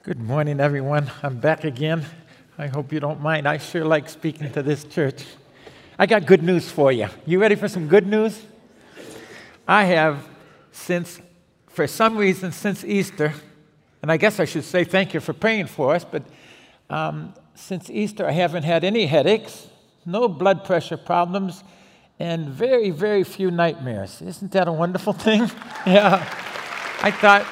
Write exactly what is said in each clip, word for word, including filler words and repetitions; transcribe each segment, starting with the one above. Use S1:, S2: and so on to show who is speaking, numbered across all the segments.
S1: Good morning, everyone. I'm back again. I hope you don't mind. I sure like speaking to this church. I got good news for you. You ready for some good news? I have, since, for some reason, since Easter, and I guess I should say thank you for praying for us, but um, since Easter, I haven't had any headaches, no blood pressure problems, and very, very few nightmares. Isn't that a wonderful thing? Yeah. I thought,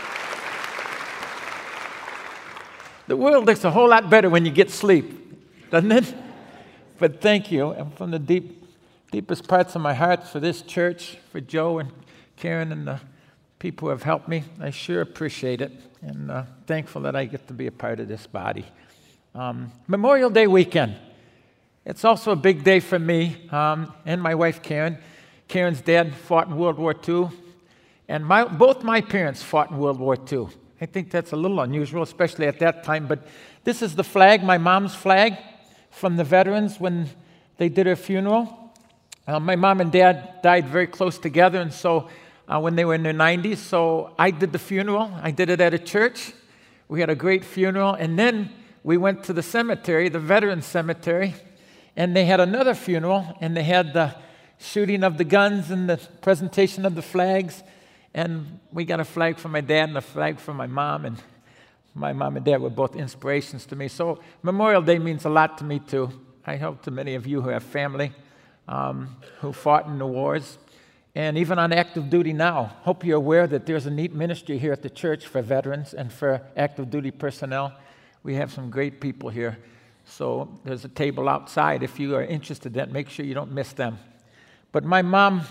S1: the world looks a whole lot better when you get sleep, doesn't it? But thank you, and from the deep, deepest parts of my heart for this church, for Joe and Karen and the people who have helped me. I sure appreciate it, and uh, thankful that I get to be a part of this body. Um, Memorial Day weekend. It's also a big day for me um, and my wife Karen. Karen's dad fought in World War Two, and my, both my parents fought in World War Two. I think that's a little unusual, especially at that time. But this is the flag, my mom's flag, from the veterans when they did her funeral. Uh, my mom and dad died very close together, and so uh, when they were in their nineties, so I did the funeral. I did it at a church. We had a great funeral, and then we went to the cemetery, the veterans cemetery, and they had another funeral, and they had the shooting of the guns and the presentation of the flags. And we got a flag for my dad and a flag for my mom, and my mom and dad were both inspirations to me. So Memorial Day means a lot to me, too. I hope to many of you who have family um, who fought in the wars, and even on active duty now. Hope you're aware that there's a neat ministry here at the church for veterans and for active duty personnel. We have some great people here. So there's a table outside. If you are interested in that, make sure you don't miss them. But my mom...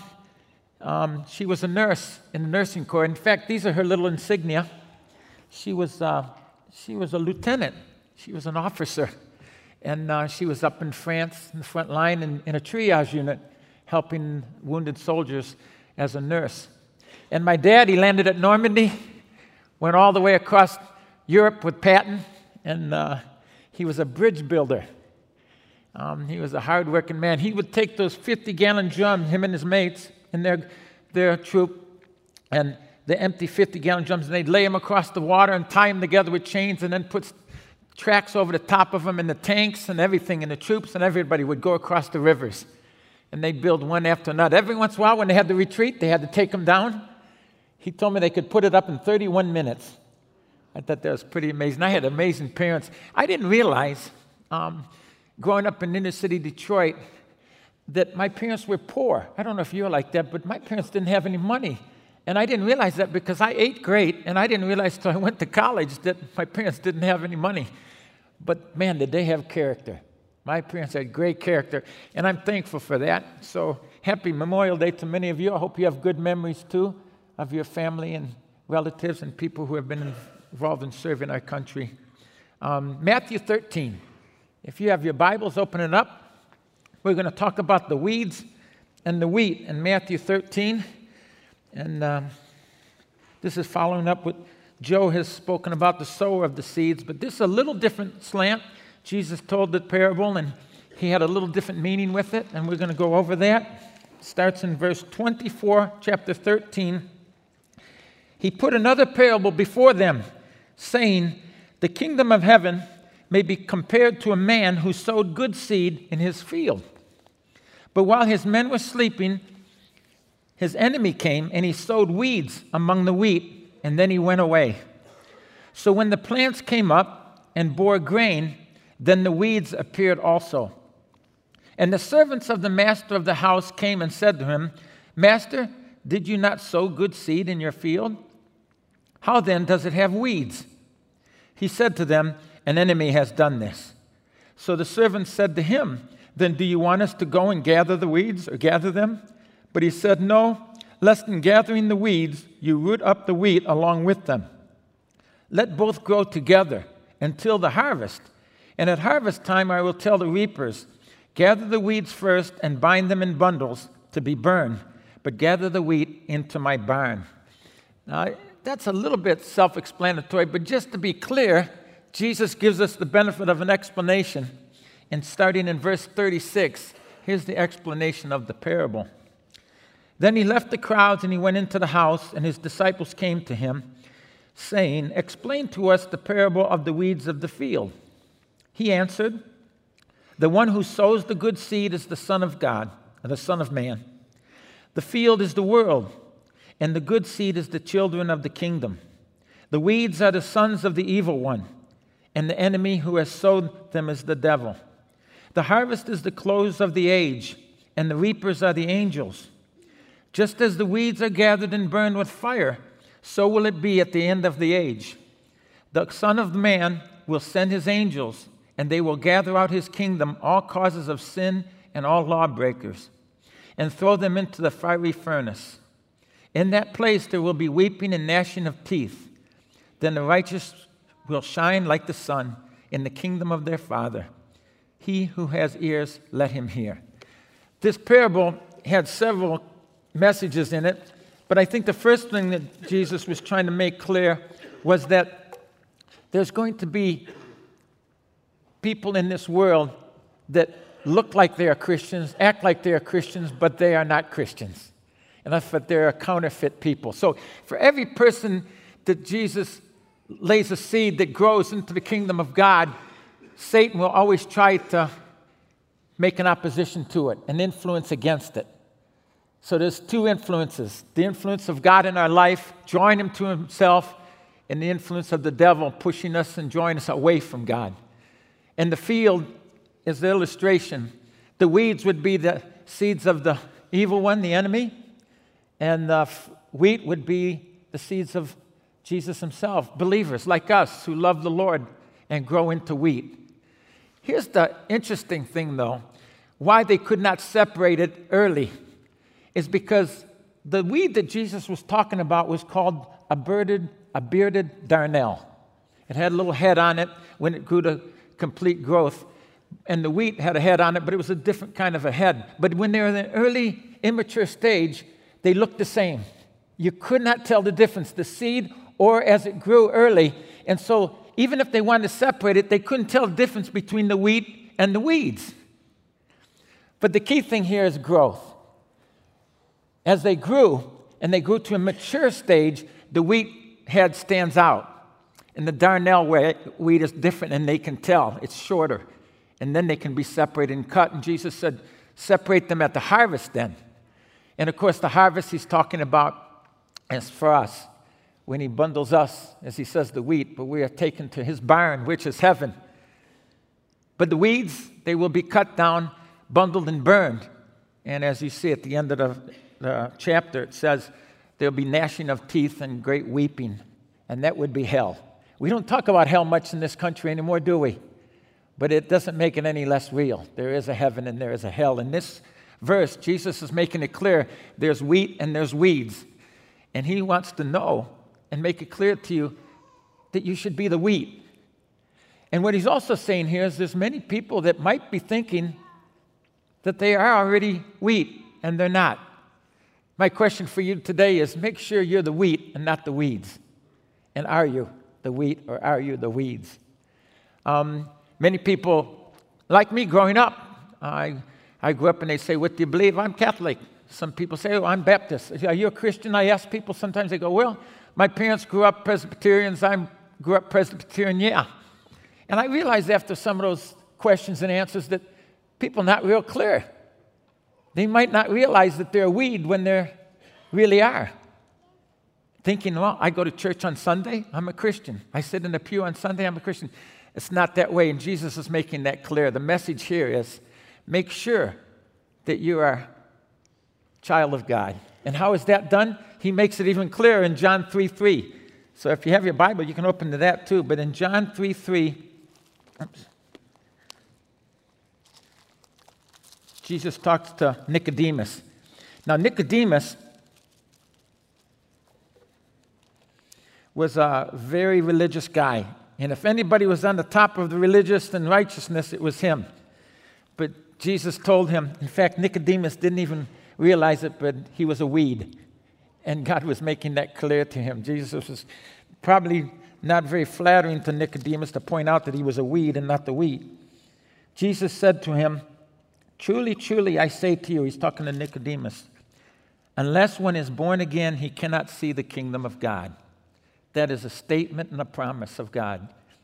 S1: Um, she was a nurse in the nursing corps. In fact, these are her little insignia. She was, uh, she was a lieutenant. She was an officer. And uh, she was up in France in the front line in, in a triage unit helping wounded soldiers as a nurse. And my dad, he landed at Normandy, went all the way across Europe with Patton, and uh, he was a bridge builder. Um, he was a hard-working man. He would take those fifty-gallon drums, him and his mates, in their, their troop, and the empty fifty-gallon drums, and they'd lay them across the water and tie them together with chains and then put tracks over the top of them in the tanks and everything, and the troops and everybody would go across the rivers. And they'd build one after another. Every once in a while, when they had to retreat, they had to take them down. He told me they could put it up in thirty-one minutes. I thought that was pretty amazing. I had amazing parents. I didn't realize, um, growing up in inner city Detroit, that my parents were poor. I don't know if you're like that, but my parents didn't have any money. And I didn't realize that because I ate great, and I didn't realize until I went to college that my parents didn't have any money. But man, did they have character. My parents had great character, and I'm thankful for that. So happy Memorial Day to many of you. I hope you have good memories, too, of your family and relatives and people who have been involved in serving our country. Um, Matthew thirteen. If you have your Bibles, open it up. We're going to talk about the weeds and the wheat in Matthew thirteen. And um, this is following up what Joe has spoken about, the sower of the seeds. But this is a little different slant. Jesus told the parable, and he had a little different meaning with it. And we're going to go over that. It starts in verse twenty-four, chapter thirteen. He put another parable before them, saying, "The kingdom of heaven may be compared to a man who sowed good seed in his field. But while his men were sleeping, his enemy came and he sowed weeds among the wheat, and then he went away. So when the plants came up and bore grain, then the weeds appeared also. And the servants of the master of the house came and said to him, 'Master, did you not sow good seed in your field? How then does it have weeds?' He said to them, 'An enemy has done this.' So the servants said to him, 'Then do you want us to go and gather the weeds or gather them?' But he said, 'No, lest in gathering the weeds you root up the wheat along with them. Let both grow together until the harvest. And at harvest time I will tell the reapers, gather the weeds first and bind them in bundles to be burned, but gather the wheat into my barn.'" Now, that's a little bit self-explanatory, but just to be clear, Jesus gives us the benefit of an explanation. And starting in verse thirty-six, here's the explanation of the parable. "Then he left the crowds and he went into the house, and his disciples came to him. saying, "Explain to us the parable of the weeds of the field." He answered, "The one who sows the good seed is the Son of God, the Son of Man. The field is the world, and the good seed is the children of the kingdom. The weeds are the sons of the evil one, and the enemy who has sowed them is the devil. The harvest is the close of the age, and the reapers are the angels. Just as the weeds are gathered and burned with fire, so will it be at the end of the age. The Son of Man will send his angels, and they will gather out his kingdom all causes of sin and all lawbreakers, and throw them into the fiery furnace. In that place there will be weeping and gnashing of teeth. Then the righteous will shine like the sun in the kingdom of their Father. He who has ears, let him hear." This parable had several messages in it, but I think the first thing that Jesus was trying to make clear was that there's going to be people in this world that look like they are Christians, act like they are Christians, but they are not Christians. And that's what they're counterfeit people. So for every person that Jesus lays a seed that grows into the kingdom of God, Satan will always try to make an opposition to it, an influence against it. So there's two influences: the influence of God in our life, drawing him to himself, and the influence of the devil, pushing us and drawing us away from God. And the field is the illustration. The weeds would be the seeds of the evil one, the enemy, and the wheat would be the seeds of Jesus himself, believers like us who love the Lord and grow into wheat. Here's the interesting thing, though. Why they could not separate it early is because the weed that Jesus was talking about was called a bearded, a bearded darnel. It had a little head on it when it grew to complete growth. And the wheat had a head on it, but it was a different kind of a head. But when they were in the early, immature stage, they looked the same. You could not tell the difference, the seed or as it grew early. And so even if they wanted to separate it, they couldn't tell the difference between the wheat and the weeds. But the key thing here is growth. As they grew, and they grew to a mature stage, the wheat head stands out. And the darnel wheat is different, and they can tell. It's shorter. And then they can be separated and cut. And Jesus said, separate them at the harvest then. And of course, the harvest he's talking about is for us. When he bundles us, as he says, the wheat, but we are taken to his barn, which is heaven. But the weeds, they will be cut down, bundled, and burned. And as you see at the end of the, the chapter, it says there'll be gnashing of teeth and great weeping, and that would be hell. We don't talk about hell much in this country anymore, do we? But it doesn't make it any less real. There is a heaven and there is a hell. In this verse, Jesus is making it clear there's wheat and there's weeds. And he wants to know and make it clear to you that you should be the wheat. And what he's also saying here is there's many people that might be thinking that they are already wheat, and they're not. My question for you today is make sure you're the wheat and not the weeds. And are you the wheat or are you the weeds? Um, many people, like me growing up, I, I grew up and they say, what do you believe? I'm Catholic. Some people say, oh, I'm Baptist. Are you a Christian? I ask people, sometimes they go, well, my parents grew up Presbyterians. I grew up Presbyterian, yeah. And I realized after some of those questions and answers that people are not real clear. They might not realize that they're a weed when they really are. Thinking, well, I go to church on Sunday, I'm a Christian. I sit in the pew on Sunday, I'm a Christian. It's not that way, and Jesus is making that clear. The message here is make sure that you are a child of God. And how is that done? He makes it even clearer in John three three. So if you have your Bible, you can open to that too. But in John three three, oops, Jesus talks to Nicodemus. Now, Nicodemus was a very religious guy. And if anybody was on the top of the religious and righteousness, it was him. But Jesus told him, in fact, Nicodemus didn't even realize it, but he was a weed. And God was making that clear to him. Jesus was probably not very flattering to Nicodemus to point out that he was a weed and not the wheat. Jesus said to him, truly, truly, I say to you, he's talking to Nicodemus, unless one is born again, he cannot see the kingdom of God. That is a statement and a promise of God.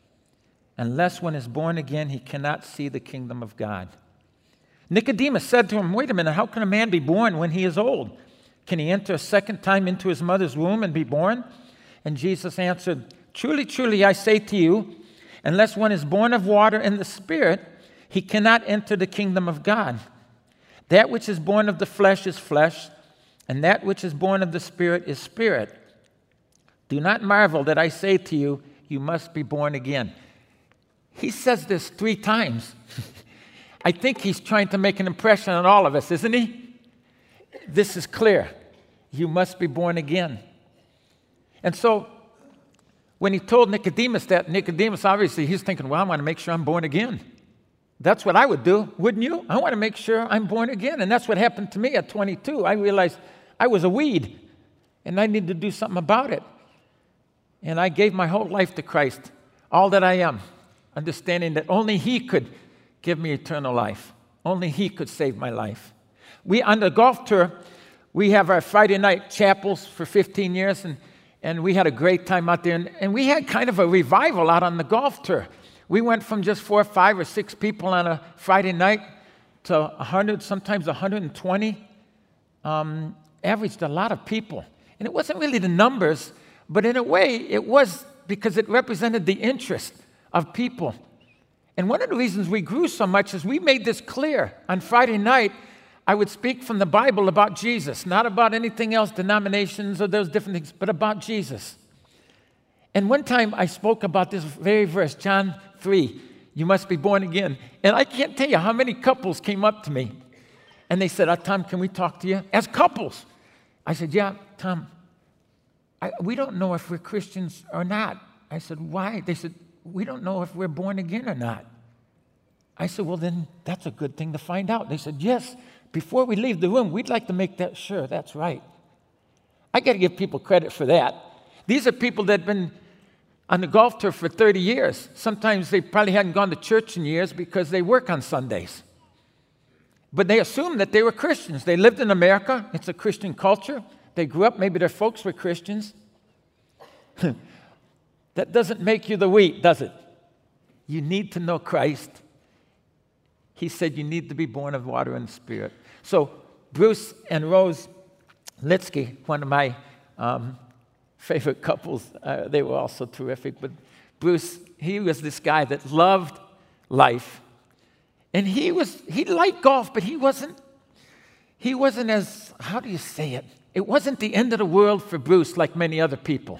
S1: Unless one is born again, he cannot see the kingdom of God. Nicodemus said to him, wait a minute, how can a man be born when he is old? Can he enter a second time into his mother's womb and be born? And Jesus answered, truly, truly, I say to you, unless one is born of water and the Spirit, he cannot enter the kingdom of God. That which is born of the flesh is flesh, and that which is born of the Spirit is spirit. Do not marvel that I say to you, you must be born again. He says this three times. I think he's trying to make an impression on all of us, isn't he? This is clear. You must be born again. And so, when he told Nicodemus that, Nicodemus, obviously, he's thinking, well, I want to make sure I'm born again. That's what I would do, wouldn't you? I want to make sure I'm born again. And that's what happened to me at twenty-two. I realized I was a weed, and I needed to do something about it. And I gave my whole life to Christ, all that I am, understanding that only He could give me eternal life. Only He could save my life. We, on the golf tour, we have our Friday night chapels for fifteen years, and, and we had a great time out there. And, and we had kind of a revival out on the golf tour. We went from just four or five or six people on a Friday night to one hundred, sometimes one hundred twenty. Um, averaged a lot of people. And it wasn't really the numbers, but in a way, it was because it represented the interest of people. And one of the reasons we grew so much is we made this clear. On Friday night, I would speak from the Bible about Jesus, not about anything else, denominations or those different things, but about Jesus. And one time I spoke about this very verse, John three, you must be born again. And I can't tell you how many couples came up to me. And they said, oh, Tom, can we talk to you? As couples. I said, yeah, Tom, I, we don't know if we're Christians or not. I said, why? They said, we don't know if we're born again or not. I said, well, then that's a good thing to find out. They said, yes, before we leave the room, we'd like to make that sure. That's right. I got to give people credit for that. These are people that have been on the golf tour for thirty years. Sometimes they probably hadn't gone to church in years because they work on Sundays. But they assumed that they were Christians. They lived in America. It's a Christian culture. They grew up. Maybe their folks were Christians. That doesn't make you the wheat, does it? You need to know Christ. He said you need to be born of water and Spirit. So Bruce and Rose Litsky, one of my um, favorite couples, uh, they were also terrific. But Bruce, he was this guy that loved life. And he was, he liked golf, but he wasn't, he wasn't as, how do you say it? It wasn't the end of the world for Bruce like many other people.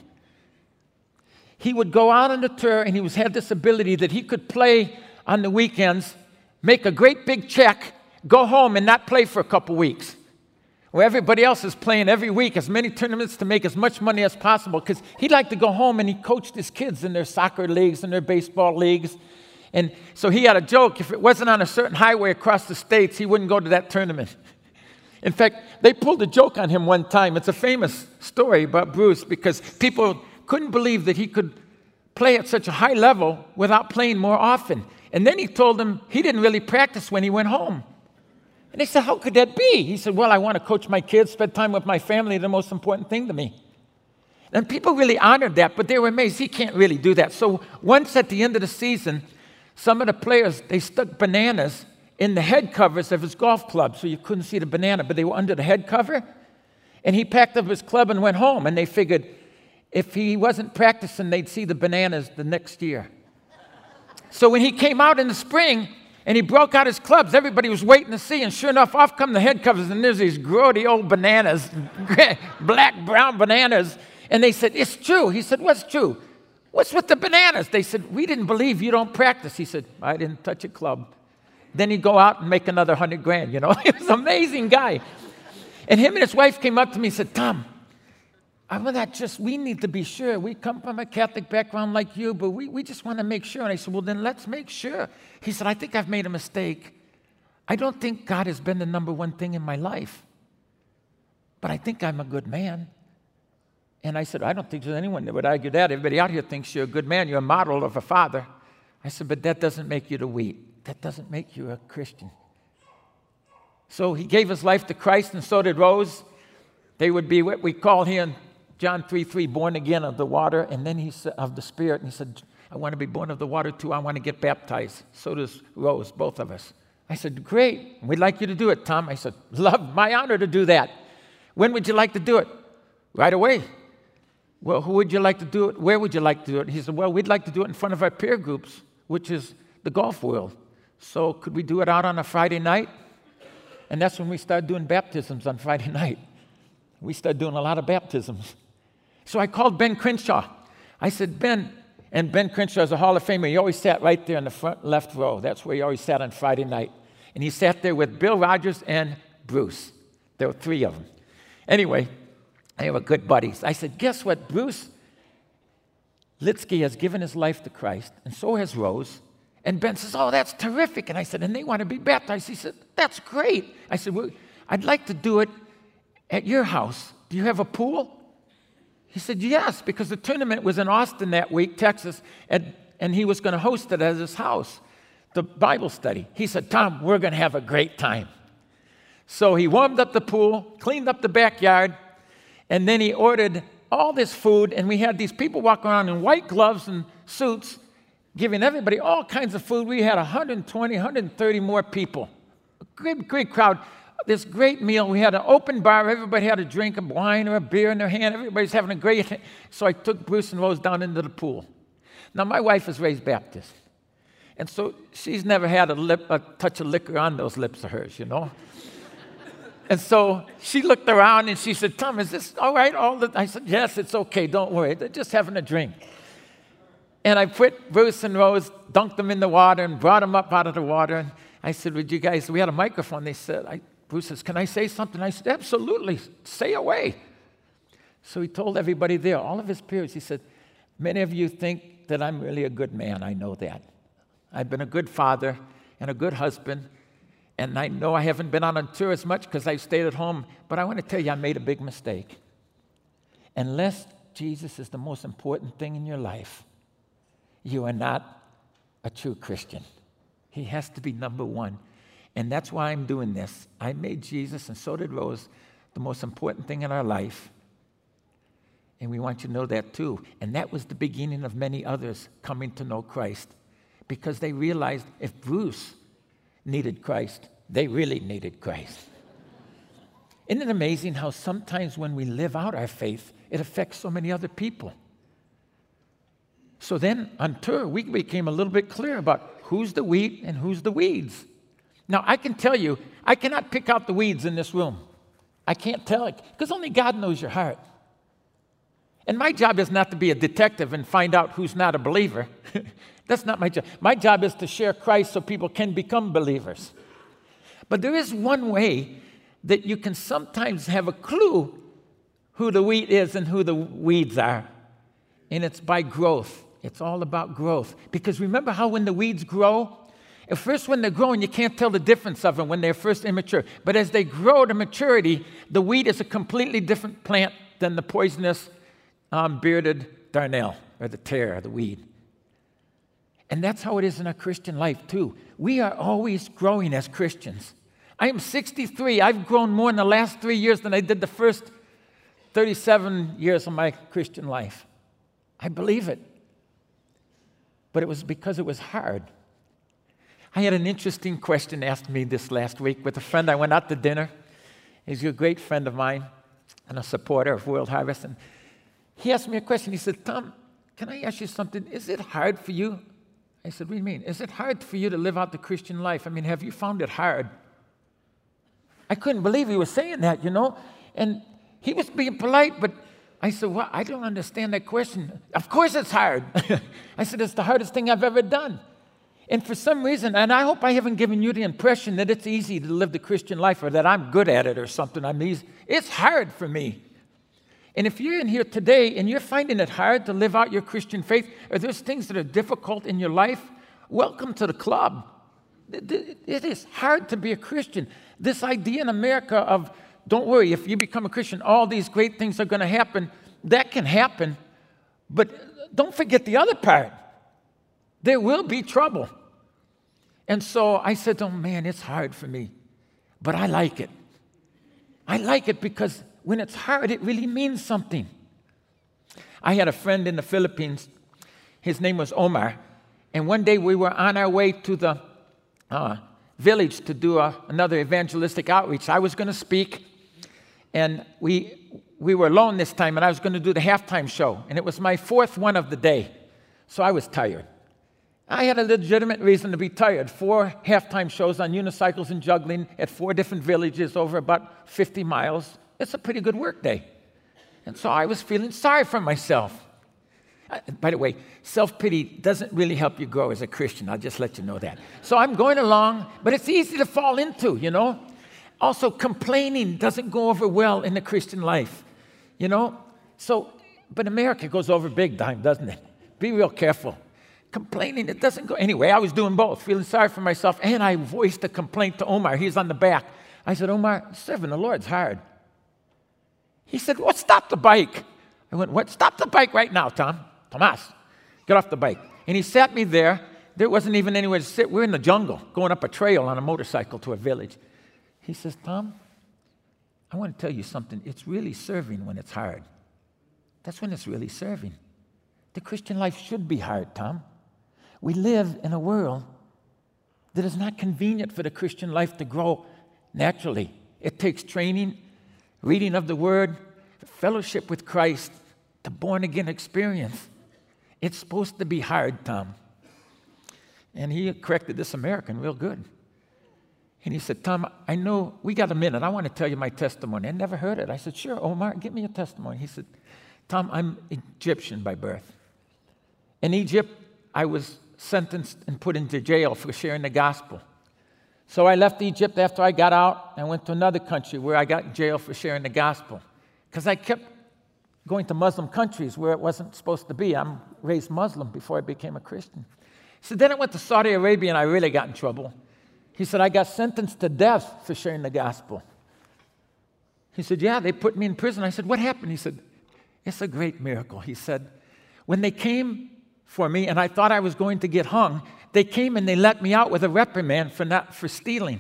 S1: He would go out on the tour, and he was, had this ability that he could play on the weekends, make a great big check, go home and not play for a couple weeks. Where everybody else is playing every week, as many tournaments to make as much money as possible, because he'd like to go home and he coached his kids in their soccer leagues and their baseball leagues. And so he had a joke, if it wasn't on a certain highway across the states, he wouldn't go to that tournament. In fact, they pulled a joke on him one time. It's a famous story about Bruce because people couldn't believe that he could play at such a high level without playing more often. And then he told them he didn't really practice when he went home. And they said, how could that be? He said, well, I want to coach my kids, spend time with my family, the most important thing to me. And people really honored that, but they were amazed. He can't really do that. So once at the end of the season, some of the players, they stuck bananas in the head covers of his golf club so you couldn't see the banana, but they were under the head cover. And he packed up his club and went home, and they figured if he wasn't practicing, they'd see the bananas the next year. So when he came out in the spring and he broke out his clubs, everybody was waiting to see, and sure enough, off come the head covers, and there's these grody old bananas, black, brown bananas. And they said, it's true. He said, what's true? What's with the bananas? They said, we didn't believe you don't practice. He said, I didn't touch a club. Then he'd go out and make another hundred grand, you know. He was an amazing guy. And him and his wife came up to me and said, Tom, I'm not just, we need to be sure. We come from a Catholic background like you, but we, we just want to make sure. And I said, well, then let's make sure. He said, I think I've made a mistake. I don't think God has been the number one thing in my life, but I think I'm a good man. And I said, I don't think there's anyone that would argue that. Everybody out here thinks you're a good man. You're a model of a father. I said, but that doesn't make you the wheat. That doesn't make you a Christian. So he gave his life to Christ, and so did Rose. They would be what we call here in John three three, born again of the water, and then he said, of the Spirit. And he said, I want to be born of the water too. I want to get baptized. So does Rose, both of us. I said, great. We'd like you to do it, Tom. I said, love, my honor to do that. When would you like to do it? Right away. Well, who would you like to do it? Where would you like to do it? He said, well, we'd like to do it in front of our peer groups, which is the golf world. So could we do it out on a Friday night? And that's when we started doing baptisms on Friday night. We started doing a lot of baptisms. So I called Ben Crenshaw. I said, Ben, and Ben Crenshaw is a Hall of Famer. He always sat right there in the front left row. That's where he always sat on Friday night. And he sat there with Bill Rogers and Bruce. There were three of them. Anyway, they were good buddies. I said, guess what? Bruce Litsky has given his life to Christ, and so has Rose. And Ben says, oh, that's terrific. And I said, and they want to be baptized. He said, that's great. I said, well, I'd like to do it at your house. Do you have a pool? He said, yes, because the tournament was in Austin that week, Texas, and, and he was going to host it at his house, the Bible study. He said, Tom, we're going to have a great time. So he warmed up the pool, cleaned up the backyard, and then he ordered all this food, and we had these people walking around in white gloves and suits, giving everybody all kinds of food. We had one hundred twenty, one hundred thirty more people. A great, great crowd. This great meal. We had an open bar. Everybody had a drink of wine or a beer in their hand. Everybody's having a great time. So I took Bruce and Rose down into the pool. Now, my wife is raised Baptist. And so she's never had a, lip, a touch of liquor on those lips of hers, you know. And so she looked around and she said, Tom, is this all right? All the, I said, yes, it's okay. Don't worry. They're just having a drink. And I put Bruce and Rose, dunked them in the water and brought them up out of the water. And I said, would you guys, we had a microphone. They said, I, Bruce says, can I say something? I said, absolutely. Say away. So he told everybody there, all of his peers, he said, many of you think that I'm really a good man. I know that. I've been a good father and a good husband. And I know I haven't been out on tour as much because I've stayed at home. But I want to tell you, I made a big mistake. Unless Jesus is the most important thing in your life, you are not a true Christian. He has to be number one. And that's why I'm doing this. I made Jesus, and so did Rose, the most important thing in our life. And we want you to know that too. And that was the beginning of many others coming to know Christ, because they realized if Bruce needed Christ, they really needed Christ. Isn't it amazing how sometimes when we live out our faith, it affects so many other people? So then on tour, we became a little bit clear about who's the wheat and who's the weeds. Now, I can tell you, I cannot pick out the weeds in this room. I can't tell it, because only God knows your heart. And my job is not to be a detective and find out who's not a believer. That's not my job. My job is to share Christ so people can become believers. But there is one way that you can sometimes have a clue who the wheat is and who the weeds are. And it's by growth. It's all about growth. Because remember how when the weeds grow, at first when they're growing, you can't tell the difference of them when they're first immature. But as they grow to maturity, the wheat is a completely different plant than the poisonous um, bearded darnel, or the tare, or the weed. And that's how it is in our Christian life, too. We are always growing as Christians. I am sixty-three. I've grown more in the last three years than I did the first thirty-seven years of my Christian life. I believe it. But it was because it was hard. I had an interesting question asked me this last week with a friend. I went out to dinner. He's a great friend of mine and a supporter of World Harvest. And he asked me a question. He said, Tom, can I ask you something? Is it hard for you? I said, what do you mean? Is it hard for you to live out the Christian life? I mean, have you found it hard? I couldn't believe he was saying that, you know. And he was being polite, but I said, well, I don't understand that question. Of course it's hard. I said, it's the hardest thing I've ever done. And for some reason, and I hope I haven't given you the impression that it's easy to live the Christian life or that I'm good at it or something. I'm easy. It's hard for me. And if you're in here today and you're finding it hard to live out your Christian faith, or there's things that are difficult in your life, welcome to the club. It is hard to be a Christian. This idea in America of, don't worry, if you become a Christian, all these great things are going to happen. That can happen, but don't forget the other part. There will be trouble. And so I said, oh man, it's hard for me, but I like it. I like it because when it's hard, it really means something. I had a friend in the Philippines. His name was Omar. And one day we were on our way to the uh, village to do a, another evangelistic outreach. I was going to speak, and we we were alone this time, and I was going to do the halftime show. And it was my fourth one of the day, so I was tired. I had a legitimate reason to be tired. Four halftime shows on unicycles and juggling at four different villages over about fifty miles. It's a pretty good work day. And so I was feeling sorry for myself. Uh, by the way, self-pity doesn't really help you grow as a Christian. I'll just let you know that. So I'm going along, but it's easy to fall into, you know. Also, complaining doesn't go over well in the Christian life, you know. So, but America goes over big time, doesn't it? Be real careful. Complaining, it doesn't go. Anyway, I was doing both, feeling sorry for myself, and I voiced a complaint to Omar. He's on the back. I said, Omar, serving the Lord's hard. He said, well, stop the bike. I went, what? Stop the bike right now, Tom. Tomas, get off the bike. And he sat me there. There wasn't even anywhere to sit. We're in the jungle, going up a trail on a motorcycle to a village. He says, Tom, I want to tell you something. It's really serving when it's hard. That's when it's really serving. The Christian life should be hard, Tom. We live in a world that is not convenient for the Christian life to grow naturally. It takes training, reading of the Word, fellowship with Christ, the born-again experience. It's supposed to be hard, Tom. And he corrected this American real good. And he said, Tom, I know, we got a minute. I want to tell you my testimony. I never heard it. I said, sure, Omar, give me a testimony. He said, Tom, I'm Egyptian by birth. In Egypt, I was sentenced and put into jail for sharing the gospel. So I left Egypt after I got out and went to another country where I got in jail for sharing the gospel. Because I kept going to Muslim countries where it wasn't supposed to be. I'm raised Muslim before I became a Christian. So then I went to Saudi Arabia and I really got in trouble. He said, I got sentenced to death for sharing the gospel. He said, yeah, they put me in prison. I said, what happened? He said, it's a great miracle. He said, when they came for me and I thought I was going to get hung, they came and they let me out with a reprimand for not for stealing.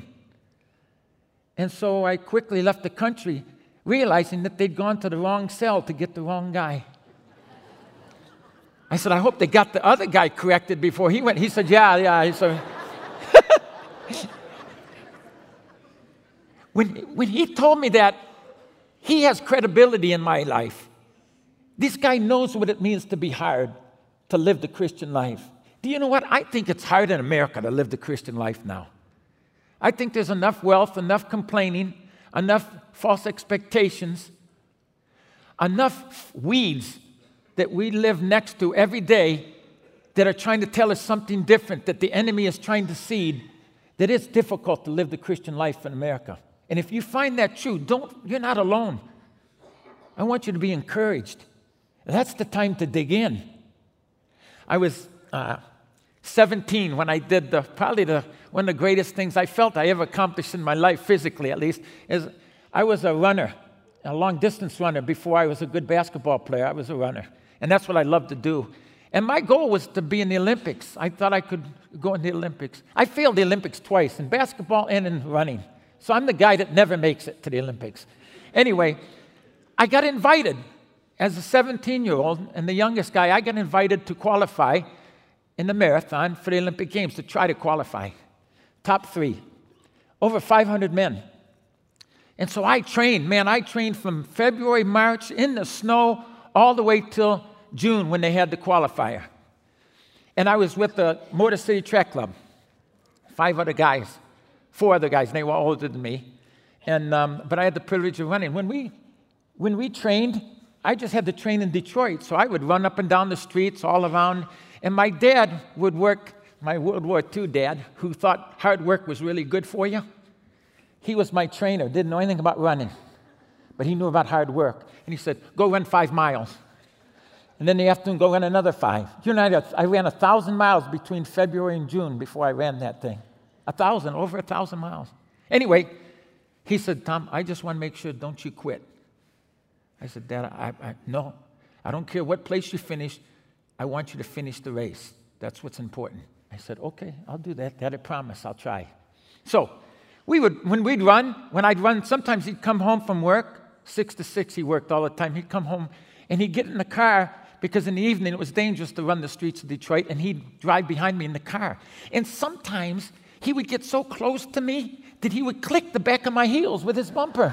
S1: And so I quickly left the country, realizing that they'd gone to the wrong cell to get the wrong guy. I said, I hope they got the other guy corrected before he went. He said, yeah, yeah. He said, when, when he told me that, he has credibility in my life. This guy knows what it means to be hard, to live the Christian life. Do you know what? I think it's hard in America to live the Christian life now. I think there's enough wealth, enough complaining, enough false expectations, enough weeds that we live next to every day that are trying to tell us something different, that the enemy is trying to seed, that it's difficult to live the Christian life in America. And if you find that true, don't, you're not alone. I want you to be encouraged. That's the time to dig in. I was uh, seventeen when I did the, probably the, one of the greatest things I felt I ever accomplished in my life, physically at least, is I was a runner, a long-distance runner. Before I was a good basketball player, I was a runner. And that's what I loved to do. And my goal was to be in the Olympics. I thought I could go in the Olympics. I failed the Olympics twice, in basketball and in running. So I'm the guy that never makes it to the Olympics. Anyway, I got invited as a seventeen-year-old, and the youngest guy, I got invited to qualify in the marathon for the Olympic Games, to try to qualify. Top three. Over five hundred men. And so I trained, man, I trained from February, March, in the snow, all the way till June when they had the qualifier. And I was with the Motor City Track Club. Five other guys, four other guys, and they were older than me. And um, but I had the privilege of running. When we, when we trained, I just had to train in Detroit, so I would run up and down the streets all around. And my dad would work, my World War Two dad, who thought hard work was really good for you. He was my trainer, didn't know anything about running, but he knew about hard work. And he said, go run five miles. And then in the afternoon, go run another five. You know, I ran a thousand miles between February and June before I ran that thing. A thousand, over a thousand miles. Anyway, he said, Tom, I just want to make sure, don't you quit. I said, Dad, I, I, no, I don't care what place you finish. I want you to finish the race. That's what's important. I said, okay, I'll do that. Dad, I promise, I'll try. So we would, when we'd run, when I'd run, sometimes he'd come home from work, six to six he worked all the time. He'd come home and he'd get in the car because in the evening it was dangerous to run the streets of Detroit, and he'd drive behind me in the car. And sometimes he would get so close to me that he would click the back of my heels with his bumper.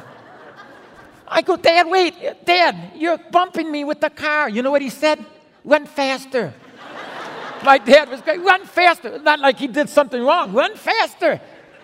S1: I go, Dad, wait, Dad, you're bumping me with the car. You know what he said? Run faster. My dad was going, run faster. Not like he did something wrong. Run faster.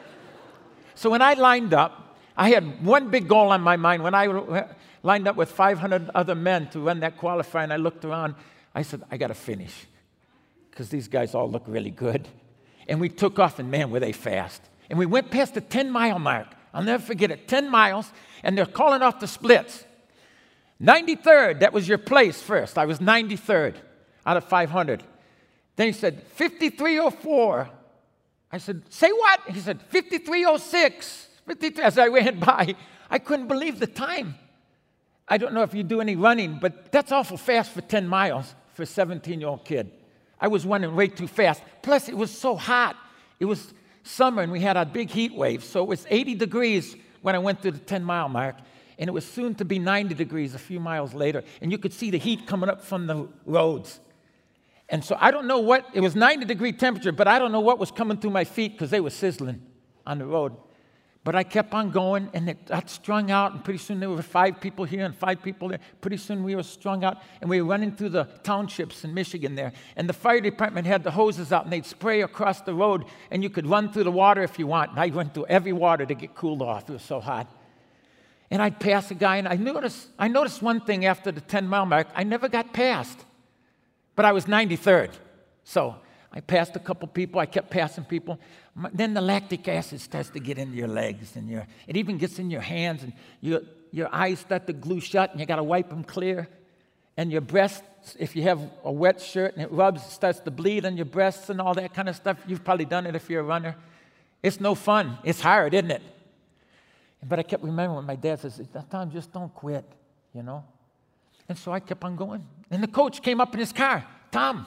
S1: So when I lined up, I had one big goal on my mind. When I lined up with five hundred other men to run that qualifier, and I looked around, I said, I got to finish, because these guys all look really good. And we took off, and man, were they fast. And we went past the ten-mile mark. I'll never forget it, ten miles, and they're calling off the splits. ninety-third, that was your place first. I was ninety-third out of five hundred. Then he said, fifty-three oh four. I said, say what? He said, fifty-three oh six. fifty-three. As I went by, I couldn't believe the time. I don't know if you do any running, but that's awful fast for ten miles for a seventeen-year-old kid. I was running way too fast. Plus, it was so hot. It was summer, and we had a big heat wave. So it was eighty degrees when I went through the ten-mile mark, and it was soon to be ninety degrees a few miles later. And you could see the heat coming up from the roads. And so I don't know what, it was ninety degree temperature, but I don't know what was coming through my feet because they were sizzling on the road. But I kept on going, and it got strung out, and pretty soon there were five people here and five people there. Pretty soon we were strung out, and we were running through the townships in Michigan there. And the fire department had the hoses out, and they'd spray across the road, and you could run through the water if you want. And I went through every water to get cooled off. It was so hot. And I'd pass a guy, and I noticed, I noticed one thing after the ten-mile mark. I never got passed. But I was ninety-third. So I passed a couple people. I kept passing people. Then the lactic acid starts to get into your legs, and your, it even gets in your hands, and your, your eyes start to glue shut, and you got to wipe them clear. And your breasts, if you have a wet shirt and it rubs, it starts to bleed on your breasts and all that kind of stuff. You've probably done it if you're a runner. It's no fun. It's hard, isn't it? But I kept remembering what my dad says, Tom, just don't quit, you know. And so I kept on going. And the coach came up in his car. Tom.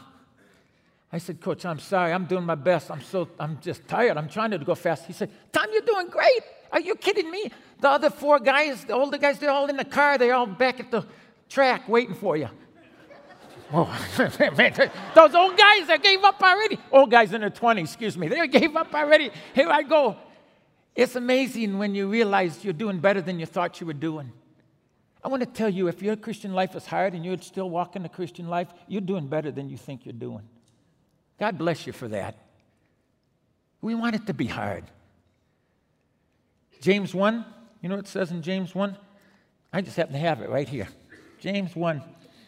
S1: I said, Coach, I'm sorry. I'm doing my best. I'm so, I'm just tired. I'm trying to go fast. He said, Tom, you're doing great. Are you kidding me? The other four guys, the older guys, they're all in the car. They're all back at the track waiting for you. Whoa. Those old guys that gave up already. Old guys in their twenties, excuse me. They gave up already. Here I go. It's amazing when you realize you're doing better than you thought you were doing. I want to tell you, if your Christian life is hard and you're still walking the Christian life, you're doing better than you think you're doing. God bless you for that. We want it to be hard. James one, you know what it says in James one? I just happen to have it right here. James one.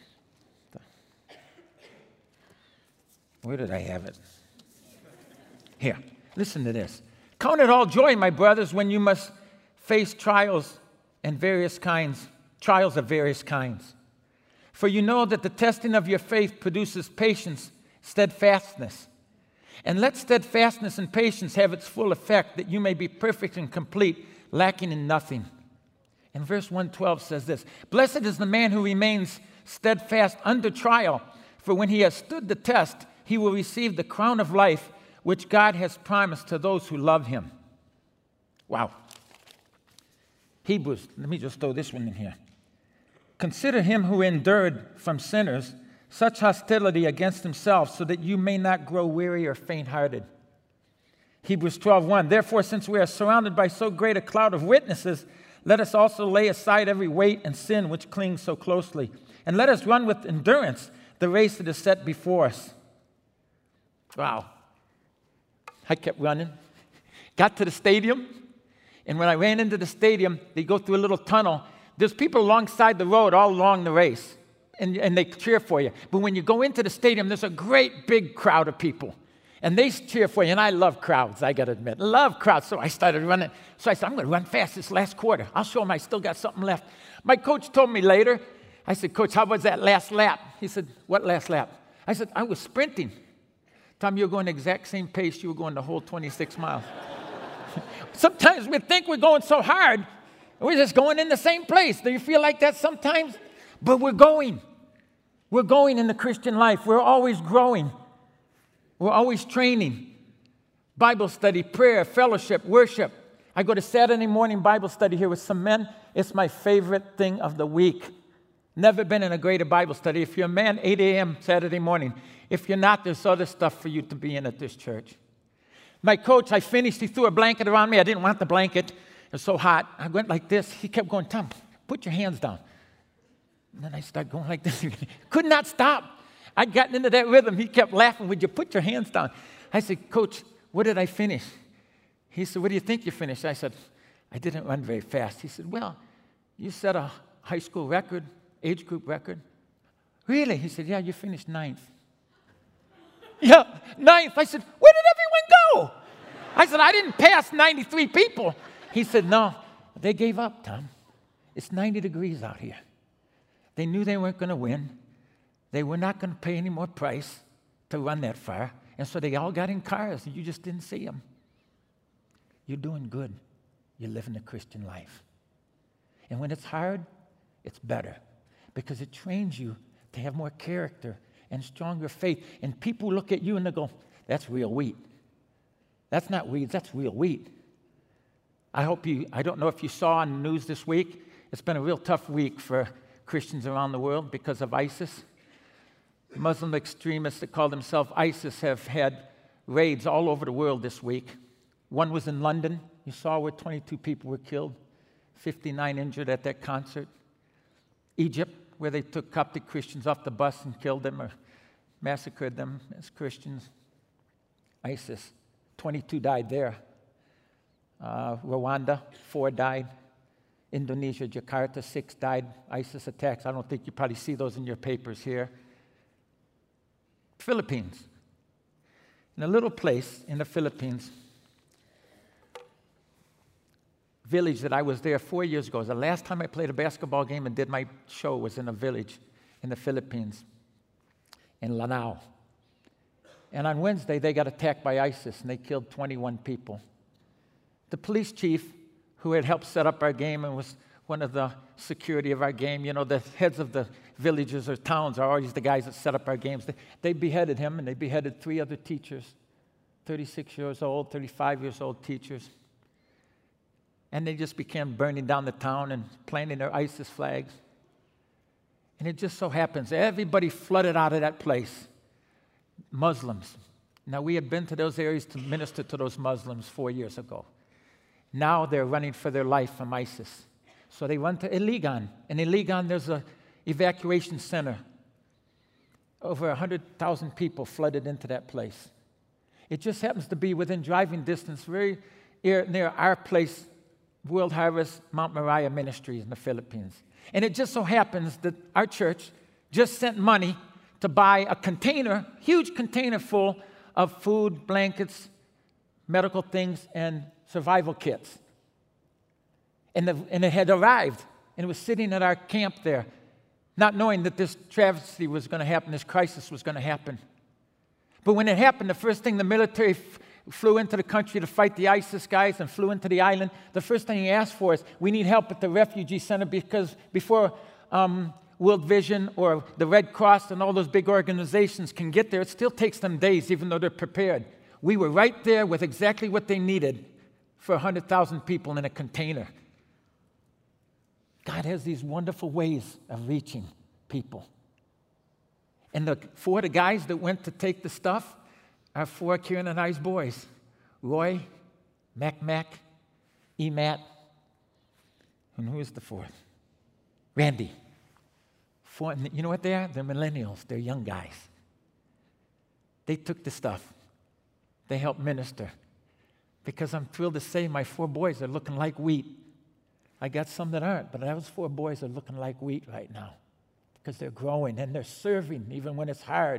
S1: Where did I have it? Here, listen to this. Count it all joy, my brothers, when you must face trials and various kinds Trials of various kinds. For you know that the testing of your faith produces patience, steadfastness. And let steadfastness and patience have its full effect, that you may be perfect and complete, lacking in nothing. And verse one twelve says this, Blessed is the man who remains steadfast under trial, for when he has stood the test, he will receive the crown of life, which God has promised to those who love him. Wow. Hebrews, let me just throw this one in here. Consider him who endured from sinners such hostility against himself, so that you may not grow weary or faint-hearted. Hebrews twelve one. Therefore, since we are surrounded by so great a cloud of witnesses, let us also lay aside every weight and sin which clings so closely, and let us run with endurance the race that is set before us. Wow. I kept running. Got to the stadium, and when I ran into the stadium, they go through a little tunnel. There's people alongside the road all along the race, and, and they cheer for you. But when you go into the stadium, there's a great big crowd of people, and they cheer for you. And I love crowds, I got to admit. Love crowds. So I started running. So I said, I'm going to run fast this last quarter. I'll show them I still got something left. My coach told me later, I said, Coach, how was that last lap? He said, what last lap? I said, I was sprinting. Tom, you were going the exact same pace you were going the whole twenty-six miles. Sometimes we think we're going so hard, we're just going in the same place. Do you feel like that sometimes? But we're going. We're going in the Christian life. We're always growing. We're always training. Bible study, prayer, fellowship, worship. I go to Saturday morning Bible study here with some men. It's my favorite thing of the week. Never been in a greater Bible study. If you're a man, eight a.m. Saturday morning. If you're not, there's other stuff for you to be in at this church. My coach, I finished. He threw a blanket around me. I didn't want the blanket. It was so hot. I went like this. He kept going, Tom, put your hands down. And then I started going like this. Could not stop. I'd gotten into that rhythm. He kept laughing. Would you put your hands down? I said, Coach, what did I finish? He said, what do you think you finished? I said, I didn't run very fast. He said, well, you set a high school record, age group record. Really? He said, yeah, you finished ninth. Yeah, ninth. I said, where did everyone go? I said, I didn't pass ninety-three people. He said, no, they gave up, Tom. It's ninety degrees out here. They knew they weren't going to win. They were not going to pay any more price to run that far. And so they all got in cars, and you just didn't see them. You're doing good. You're living a Christian life. And when it's hard, it's better because it trains you to have more character and stronger faith. And people look at you and they go, that's real wheat. That's not weeds, that's real wheat. I hope you, I don't know if you saw on the news this week, it's been a real tough week for Christians around the world because of ISIS. Muslim extremists that call themselves ISIS have had raids all over the world this week. One was in London. You saw where twenty-two people were killed, fifty-nine injured at that concert. Egypt, where they took Coptic Christians off the bus and killed them or massacred them as Christians. ISIS, twenty-two died there. Uh, Rwanda, four died. Indonesia, Jakarta, six died. ISIS attacks. I don't think you probably see those in your papers here. Philippines. In a little place in the Philippines, village that I was there four years ago. It was the last time I played a basketball game and did my show was in a village in the Philippines, in Lanao. And on Wednesday, they got attacked by ISIS, and they killed twenty-one people. The police chief, who had helped set up our game and was one of the security of our game, you know, the heads of the villages or towns are always the guys that set up our games. They, they beheaded him, and they beheaded three other teachers, thirty-six years old, thirty-five years old teachers. And they just began burning down the town and planting their ISIS flags. And it just so happens, everybody flooded out of that place. Muslims. Now, we had been to those areas to minister to those Muslims four years ago. Now they're running for their life from ISIS. So they run to Iligan. In Iligan, there's an evacuation center. Over one hundred thousand people flooded into that place. It just happens to be within driving distance, very near our place, World Harvest Mount Moriah Ministries in the Philippines. And it just so happens that our church just sent money to buy a container, huge container full of food, blankets, medical things, and survival kits. And, the, and it had arrived, and it was sitting at our camp there, not knowing that this travesty was going to happen, this crisis was going to happen. But when it happened, the first thing the military f- flew into the country to fight the ISIS guys and flew into the island, the first thing he asked for is, we need help at the refugee center because before um, World Vision or the Red Cross and all those big organizations can get there, it still takes them days, even though they're prepared. We were right there with exactly what they needed for one hundred thousand people in a container. God has these wonderful ways of reaching people. And the four of the guys that went to take the stuff are four Kieran and I's boys. Roy, Mac Mac, E. Matt, and who is the fourth? Randy. Four, and you know what they are? They're millennials. They're young guys. They took the stuff. They helped minister. Because I'm thrilled to say my four boys are looking like wheat. I got some that aren't, but those four boys are looking like wheat right now because they're growing and they're serving even when it's hard.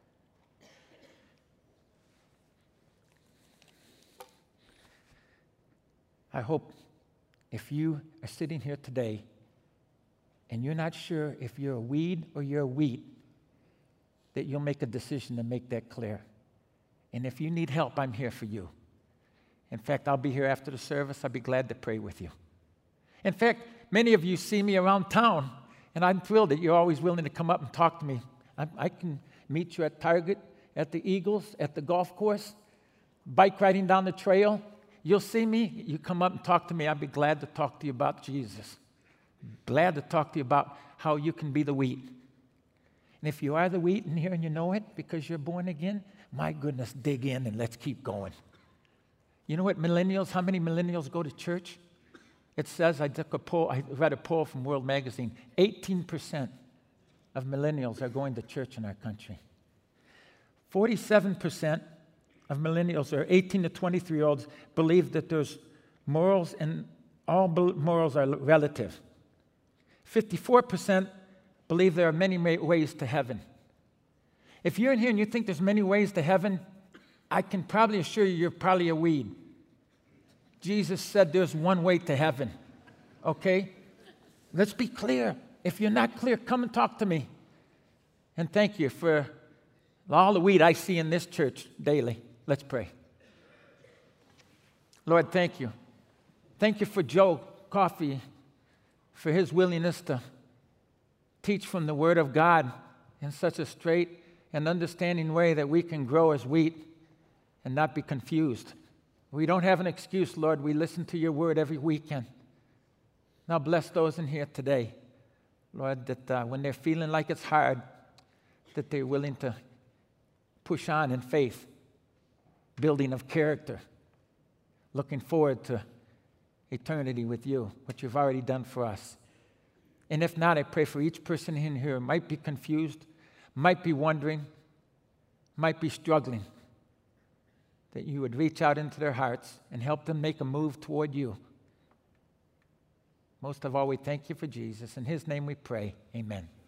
S1: I hope if you are sitting here today and you're not sure if you're a weed or you're a wheat, that you'll make a decision to make that clear. And if you need help, I'm here for you. In fact, I'll be here after the service. I'll be glad to pray with you. In fact, many of you see me around town, and I'm thrilled that you're always willing to come up and talk to me. I, I can meet you at Target, at the Eagles, at the golf course, bike riding down the trail. You'll see me, you come up and talk to me. I'd be glad to talk to you about Jesus. Glad to talk to you about how you can be the wheat. And if you are the wheat in here and you know it because you're born again, my goodness, dig in and let's keep going. You know what millennials, how many millennials go to church? It says, I took a poll, I read a poll from World Magazine, eighteen percent of millennials are going to church in our country. forty-seven percent of millennials, or eighteen to twenty-three-year-olds, believe that there's morals and all morals are relative. fifty-four percent believe there are many ways to heaven. If you're in here and you think there's many ways to heaven, I can probably assure you you're probably a weed. Jesus said there's one way to heaven, okay? Let's be clear. If you're not clear, come and talk to me. And thank you for all the weed I see in this church daily. Let's pray. Lord, thank you. Thank you for Joe Coffey, for his willingness to teach from the Word of God in such a straight and understanding way that we can grow as wheat and not be confused. We don't have an excuse, Lord. We listen to your Word every weekend. Now bless those in here today, Lord, that uh, when they're feeling like it's hard, that they're willing to push on in faith, building of character, looking forward to eternity with you, what you've already done for us. And if not, I pray for each person in here who might be confused, might be wondering, might be struggling, that you would reach out into their hearts and help them make a move toward you. Most of all, we thank you for Jesus. In his name we pray. Amen.